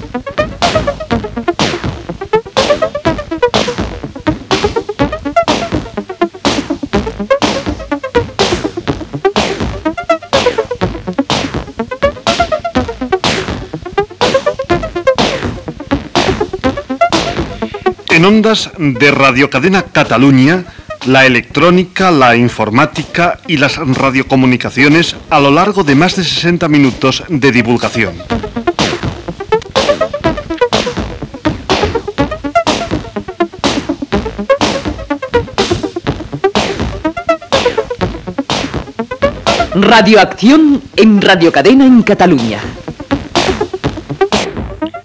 En ondas de Radio Cadena Cataluña, la electrónica, la informática y las radiocomunicaciones a lo largo de más de 60 minutos de divulgación. Radioacción en Radio Cadena en Cataluña.